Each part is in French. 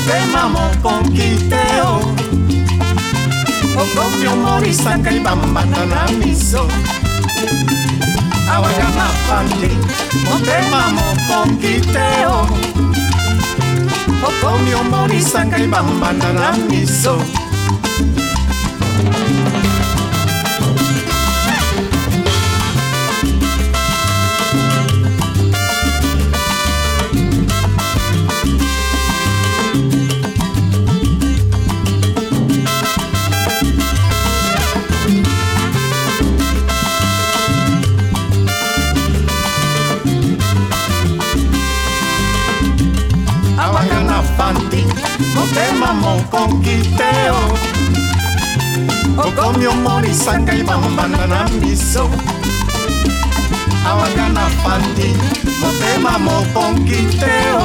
motema mokonkiteo okomi omorisa ngai bambanda na miso awaka na fandi motema mokonkiteo okomi omorisa ngai bambanda na miso Fanti, motema mokonkiteo okomi omorisa ngai bambanda na miso awaka na fandi motema mokonkiteo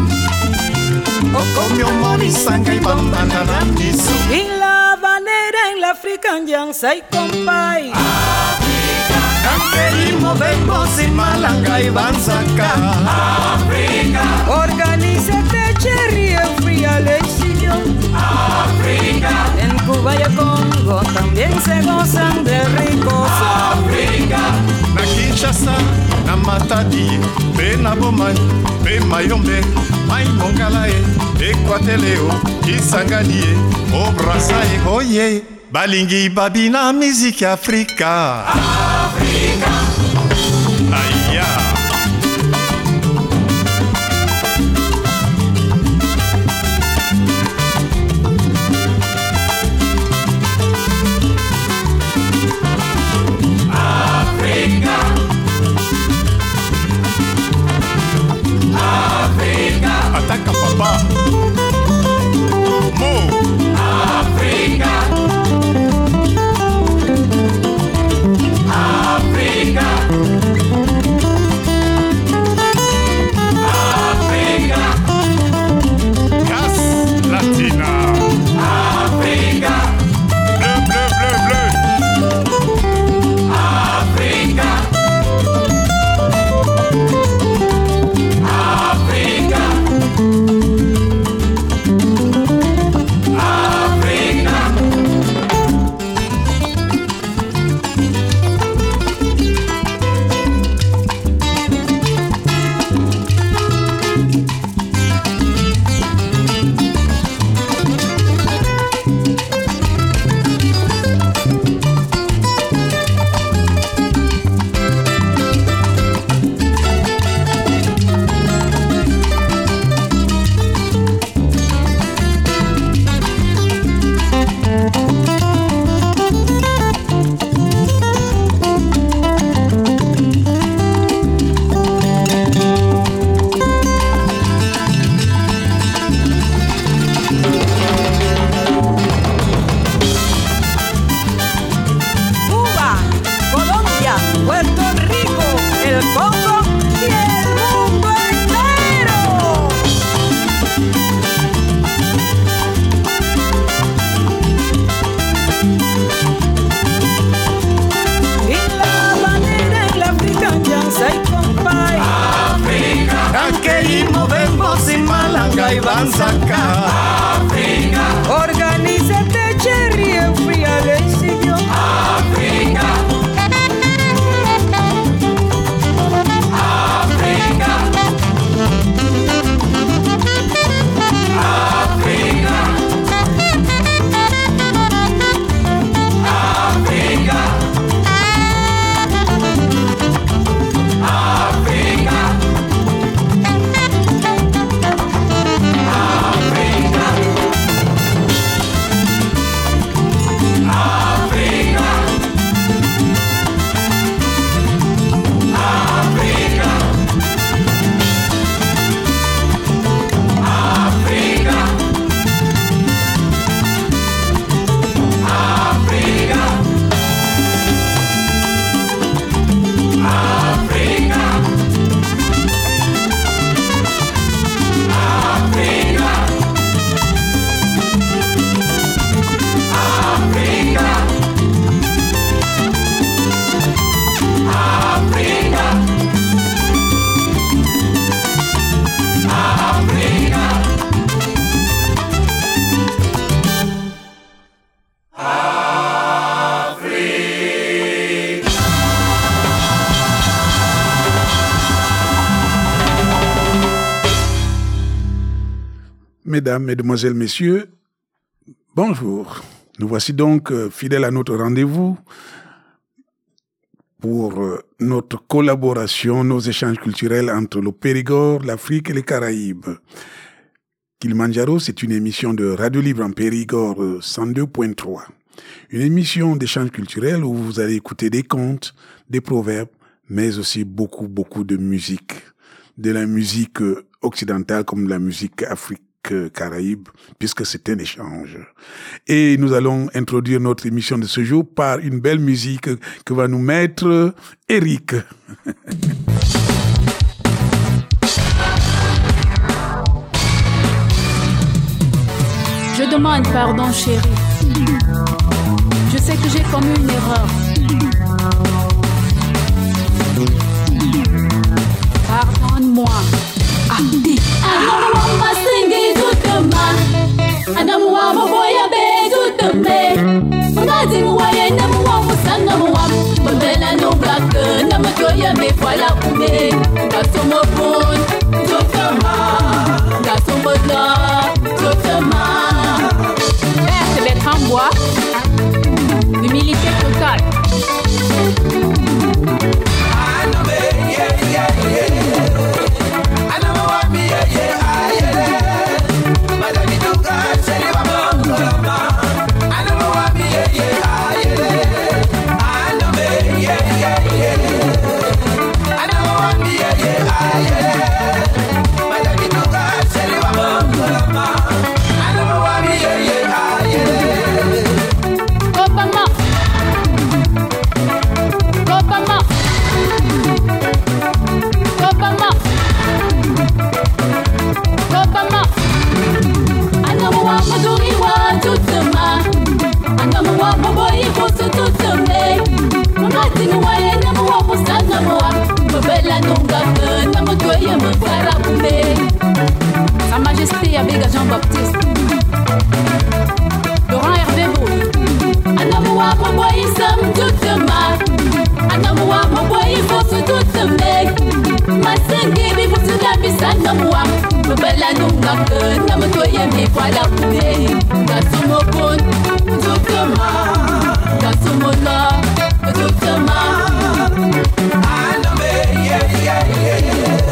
okomi omorisa ngai bambanda na miso. En La Habanera, en la African sai compay Africa kankeimo bembosi malanga ibansaka Africa organízate cherry free elección Africa en Cuba y Congo también se gozan de ricos Africa na Kinshasa na Matadi pe na Bomai pe Mayombe mai Mongala Ekwateleo Kisangani Obrasae oye balingi babina musique Africa Africa aya Africa Africa ataka papa Mo Africa Africa Africa Gas Latina Africa bleu bleu bleu bleu Africa Africa Ibansaka Africa organízate cherry free elección Africa Africa Africa Africa Africa Mesdames, Mesdemoiselles, Messieurs, bonjour. Nous voici donc fidèles à notre rendez-vous pour notre collaboration, nos échanges culturels entre le Périgord, l'Afrique et les Caraïbes. Kilimanjaro, c'est une émission de Radio Libre en Périgord 102.3. Une émission d'échanges culturels où vous allez écouter des contes, des proverbes, mais aussi beaucoup de musique. De la musique occidentale comme de la musique Afrique-Caraïbe, puisque c'est un échange. Et nous allons introduire notre émission de ce jour par une belle musique que va nous mettre Eric. Je demande pardon, chérie. Je sais que j'ai commis une erreur. Pardonne-moi. Adi. Anamuwa singi tutuma. Anamuwa maboya be tutume. Mwazi muwaye namuwa musanga muwa. Mbela no black namatoya me kwala kume. Gasomo pon tutuma. Gasomo la tutuma. Verte d'être en bois. Humilité totale. Sa Majesté Abega Jean-Baptiste Laurent Hervé Beau Anamoua Maboyi Sam Tutema Anamoua Maboyi Fosu Tuteme Masengi Bifusu Nabisa Namoua Mabela Nungake Namotoye Mikwala Kume Gasumo Kun Tutema Gasumo La Tutema Aname Yeah Yeah Yeah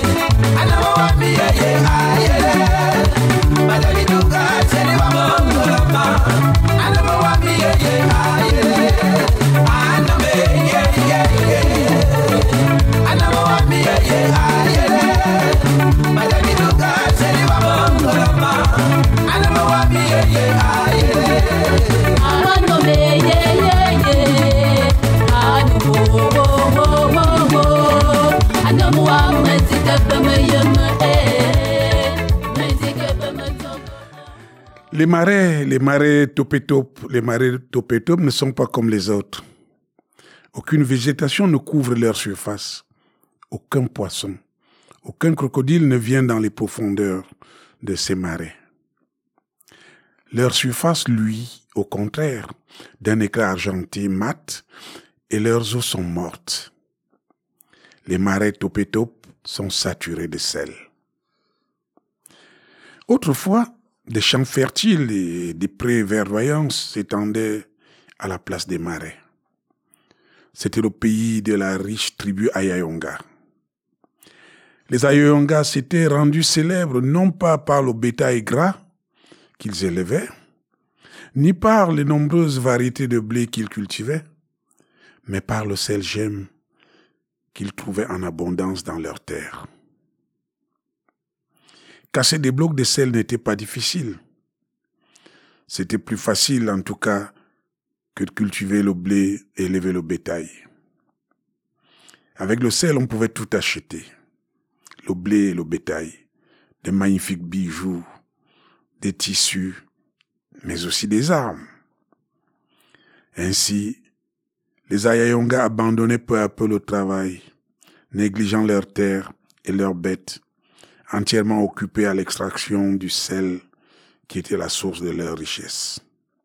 Les marais Topetop ne sont pas comme les autres. Aucune végétation ne couvre leur surface. Aucun poisson, aucun crocodile ne vient dans les profondeurs de ces marais. Leur surface, lui, au contraire, d'un éclat argenté mat, et leurs eaux sont mortes. Les marais Topetop sont saturés de sel. Autrefois, des champs fertiles et des prés verdoyants s'étendaient à la place des marais. C'était le pays de la riche tribu Ayayonga. Les Ayayonga s'étaient rendus célèbres non pas par le bétail gras qu'ils élevaient, ni par les nombreuses variétés de blé qu'ils cultivaient, mais par le sel gemme qu'ils trouvaient en abondance dans leurs terres. Casser des blocs de sel n'était pas difficile. C'était plus facile, en tout cas, que de cultiver le blé et élever le bétail. Avec le sel, on pouvait tout acheter. Le blé et le bétail, des magnifiques bijoux, des tissus, mais aussi des armes. Ainsi, les Ayayonga abandonnaient peu à peu le travail, négligeant leurs terres et leurs bêtes, entièrement occupés à l'extraction du sel qui était la source de leur richesse.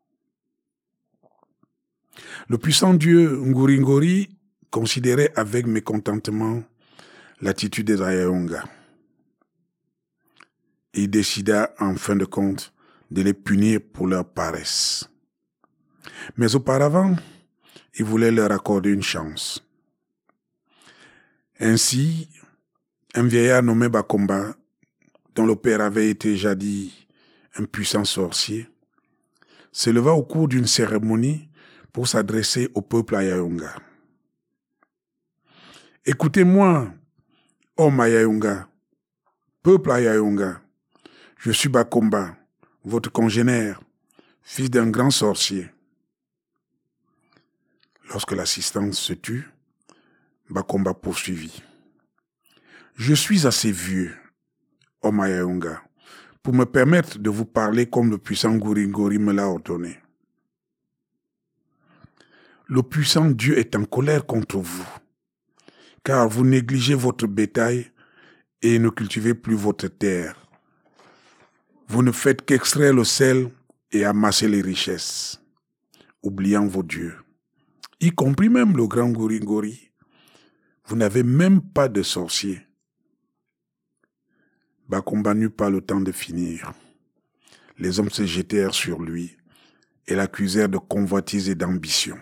Le puissant dieu Nguri considérait avec mécontentement l'attitude des Ayayonga. Il décida en fin de compte de les punir pour leur paresse. Mais auparavant, il voulait leur accorder une chance. Ainsi, un vieillard nommé Bakomba, dont le père avait été jadis un puissant sorcier, se leva au cours d'une cérémonie pour s'adresser au peuple Ayaunga. « Écoutez-moi, homme Ayaunga, peuple Ayaunga, je suis Bakomba, votre congénère, fils d'un grand sorcier. » Lorsque l'assistance se tut, Bakomba poursuivit. « Je suis assez vieux, homme Ayaunga, pour me permettre de vous parler comme le puissant Nguri-Ngori me l'a ordonné. Le puissant Dieu est en colère contre vous, car vous négligez votre bétail et ne cultivez plus votre terre. Vous ne faites qu'extraire le sel et amasser les richesses, oubliant vos dieux, y compris même le grand Nguri-Ngori. Vous n'avez même pas de sorcier. » Bakomba n'eut pas le temps de finir. Les hommes se jetèrent sur lui et l'accusèrent de convoitise et d'ambition.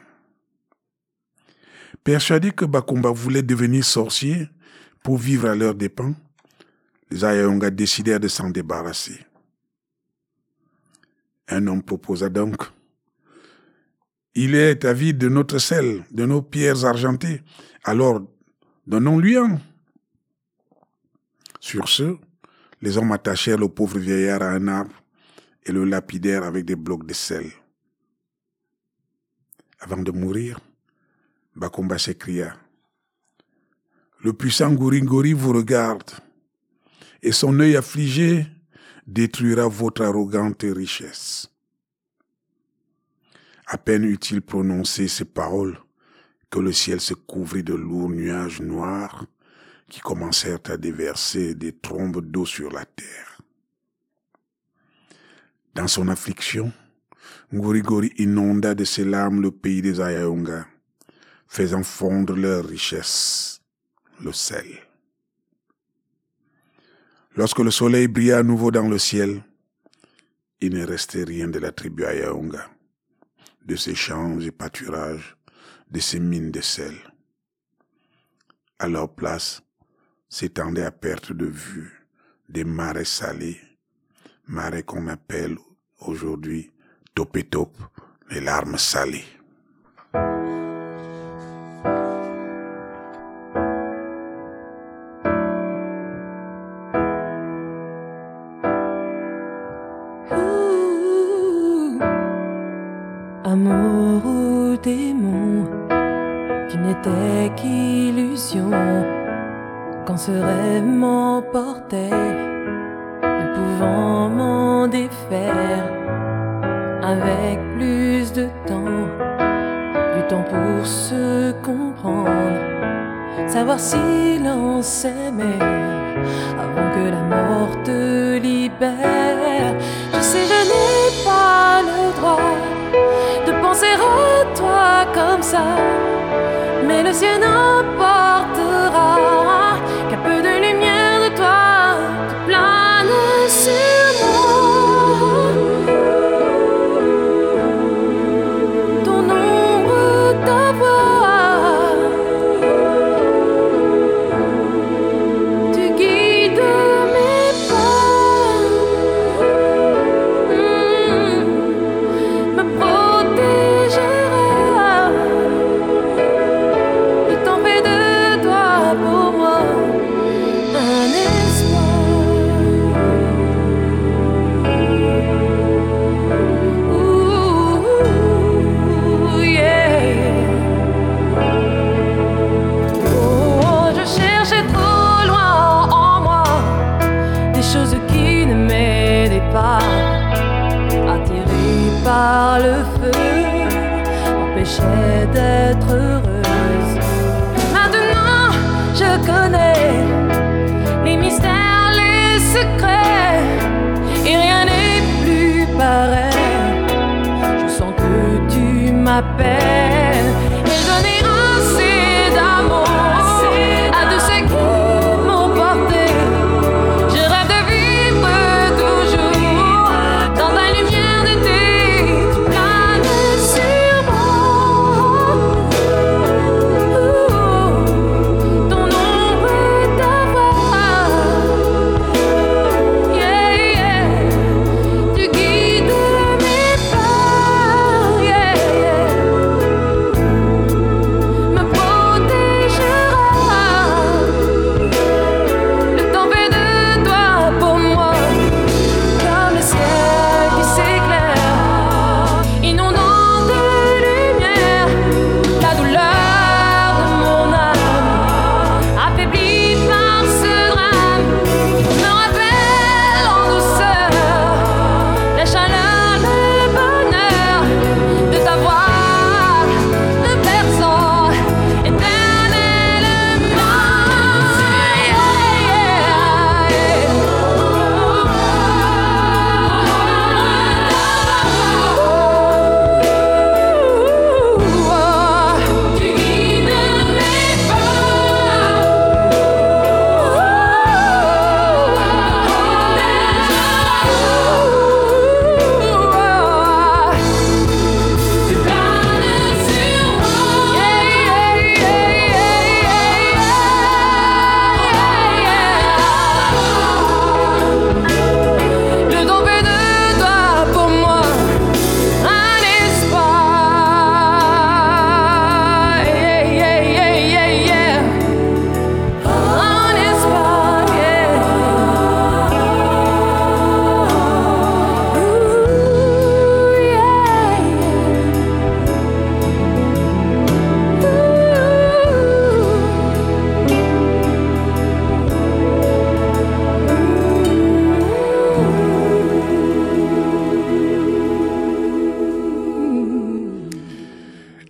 Persuadés que Bakomba voulait devenir sorcier pour vivre à leurs dépens, les Ayaunga décidèrent de s'en débarrasser. Un homme proposa donc: « Il est avide de notre sel, de nos pierres argentées, alors donnons-lui un. » Sur ce, les hommes attachèrent le pauvre vieillard à un arbre et le lapidèrent avec des blocs de sel. Avant de mourir, Bakomba s'écria: « Le puissant Nguri-Ngori vous regarde, et son œil affligé détruira votre arrogante richesse. » À peine eut-il prononcé ces paroles que le ciel se couvrit de lourds nuages noirs qui commencèrent à déverser des trombes d'eau sur la terre. Dans son affliction, Nguri-Ngori inonda de ses larmes le pays des Ayaunga, faisant fondre leur richesse, le sel. Lorsque le soleil brilla à nouveau dans le ciel, il ne restait rien de la tribu Ayaunga, de ses champs et pâturages, de ses mines de sel. À leur place, s'étendaient à perte de vue des marais salés, marais qu'on appelle aujourd'hui Topé-Top, les larmes salées. Amour ou démon, qui n'était qu'illusion, quand ce rêve m'emportait, ne pouvant m'en défaire, avec plus de temps, du temps pour se comprendre, savoir si l'on s'aimait, avant que la mort te libère. Je sais, je n'ai pas le droit de penser à toi comme ça, mais le ciel n'emportera qu'un peu de lumière de toi qui plane sur moi. Ton ombre, ta voix, tu guides mes pas, me protégera. Le temps fait de toi pour moi un espoir. Ouh, yeah. Oh, je cherchais trop loin en moi des choses qui ne m'aidaient pas, attirée par le feu, m'empêchait d'être heureuse. Maintenant, je connais les mystères, les secrets, et rien n'est plus pareil. Je sens que tu m'appelles, et j'en ai assez d'amour à tous ceux qui m'ont porté. Je rêve de vivre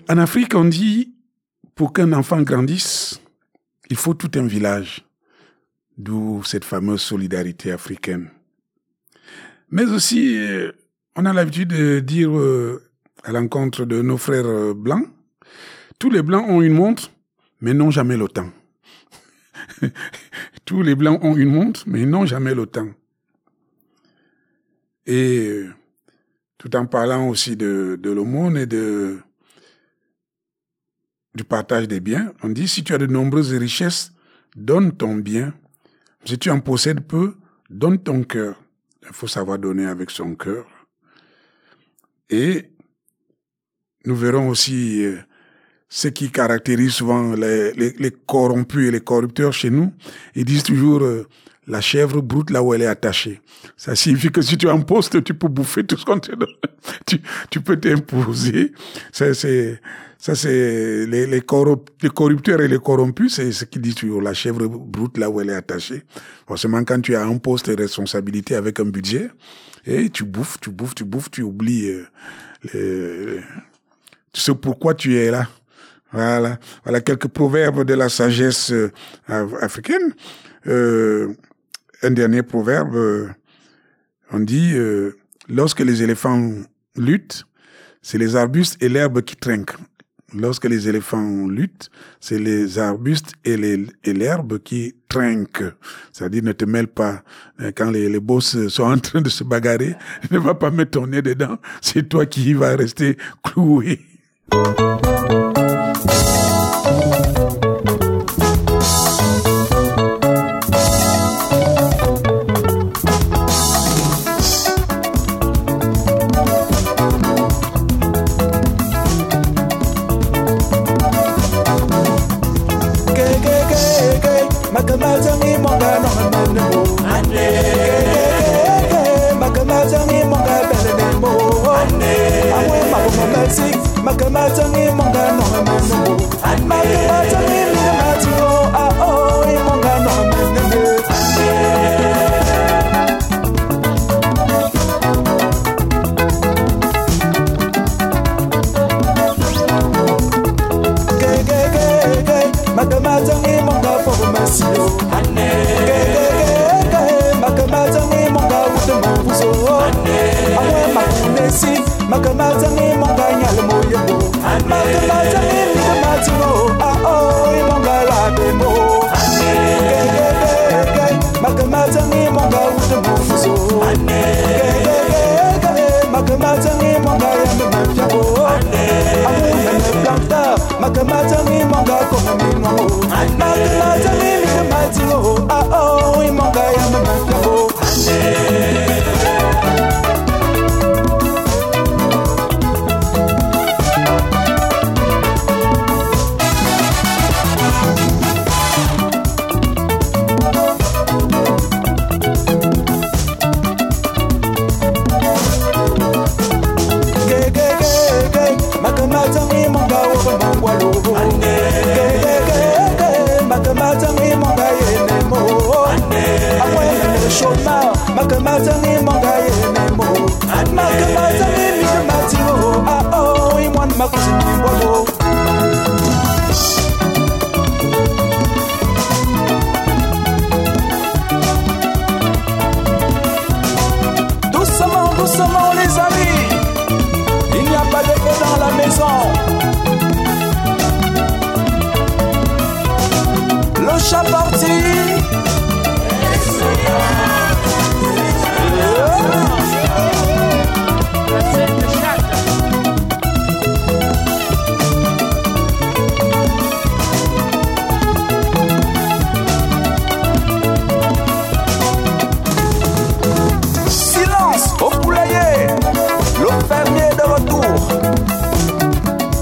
En Afrique, on dit, pour qu'un enfant grandisse, il faut tout un village. D'où cette fameuse solidarité africaine. Mais aussi, on a l'habitude de dire à l'encontre de nos frères blancs, tous les blancs ont une montre, mais n'ont jamais le temps. Tous les blancs ont une montre, mais n'ont jamais le temps. Et tout en parlant aussi de l'aumône et du partage des biens, on dit, si tu as de nombreuses richesses, donne ton bien. Si tu en possèdes peu, donne ton cœur. Il faut savoir donner avec son cœur. Et nous verrons aussi ce qui caractérise souvent les corrompus et les corrupteurs chez nous. Ils disent toujours la chèvre broute là où elle est attachée. Ça signifie que si tu es en poste, tu peux bouffer tout ce qu'on te donne. Tu peux t'imposer. Ça, c'est les corrupteurs et les corrompus, c'est ce qu'ils disent toujours. La chèvre broute là où elle est attachée. Forcément, quand tu as un poste de responsabilité avec un budget, et tu bouffes, tu oublies ce pourquoi tu es là. Voilà quelques proverbes de la sagesse africaine. Un dernier proverbe, on dit, lorsque les éléphants luttent, c'est les arbustes et l'herbe qui trinquent. Lorsque les éléphants luttent, c'est les arbustes et l'herbe qui trinquent. C'est-à-dire, ne te mêle pas. Quand les boss sont en train de se bagarrer, ne va pas mettre ton nez dedans. C'est toi qui vas rester cloué. Doucement, doucement les amis, il n'y a pas de feu dans la maison. Le chat parti. Silence au poulailler, le fermier de retour.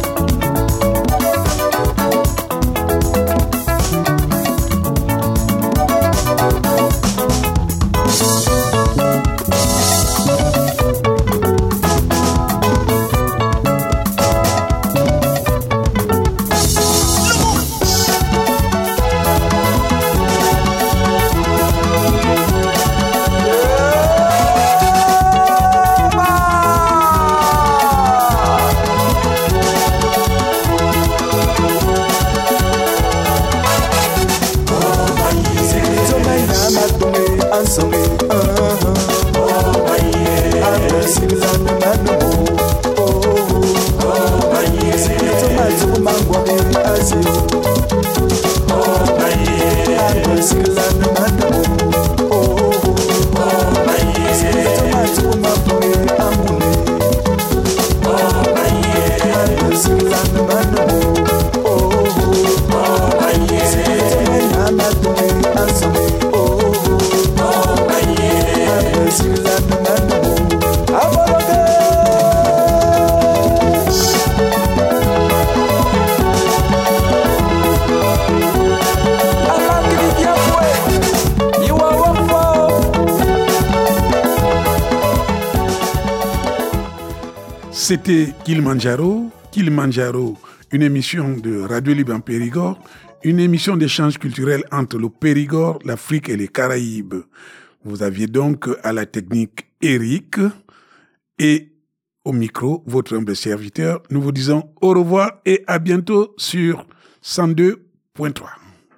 C'était Kilimanjaro, une émission de Radio Libre en Périgord, une émission d'échange culturel entre le Périgord, l'Afrique et les Caraïbes. Vous aviez donc à la technique Eric et au micro, votre humble serviteur. Nous vous disons au revoir et à bientôt sur 102.3.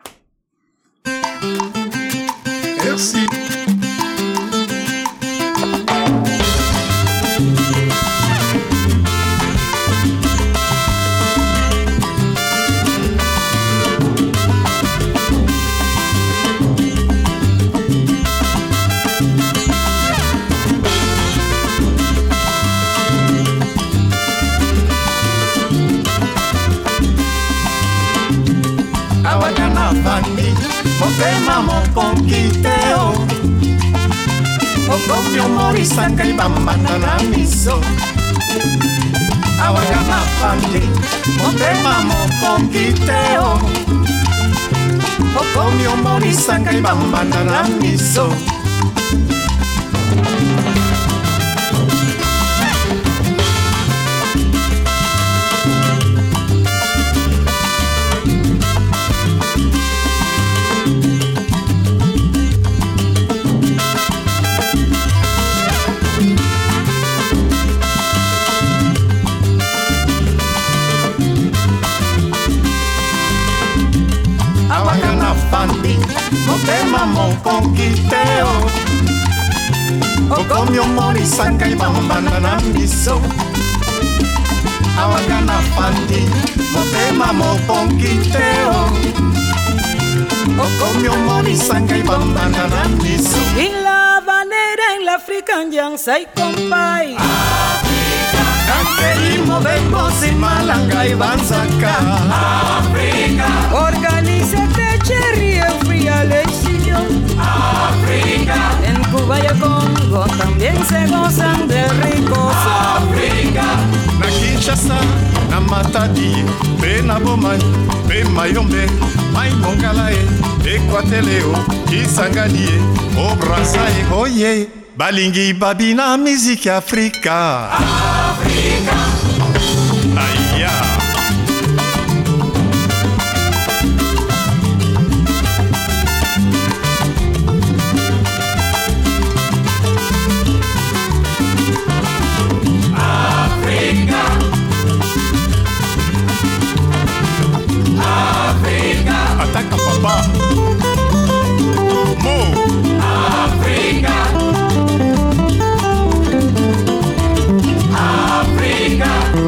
Merci. Bandi, mopema mokonkiteo Okofio morisanga ibambanda na miso Awagana bandi, mopema mokonkiteo Okofio morisanga ibambanda na miso Mopema mokonkiteo Okomio morisanga ibambanda na miso Awagana pandi Mopema mokonkiteo Okomio morisanga ibambanda na miso En la banera en la african sai compay Africa Kankerimo vengo sin malanga y banzaka Africa Organízate cherry en fría lección Africa En Cuba y el Congo también se gozan de ricos Africa Na Kinshasa, na Matadi, pe na Bomai, pe Mayombe, Mai Mongalae, Equateleo, Kisanganie, O Brasae, Oye, Balingi Babina, musique Africa. Africa. Aïe. Ataca papá. Mo. Africa. Africa.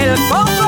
Congo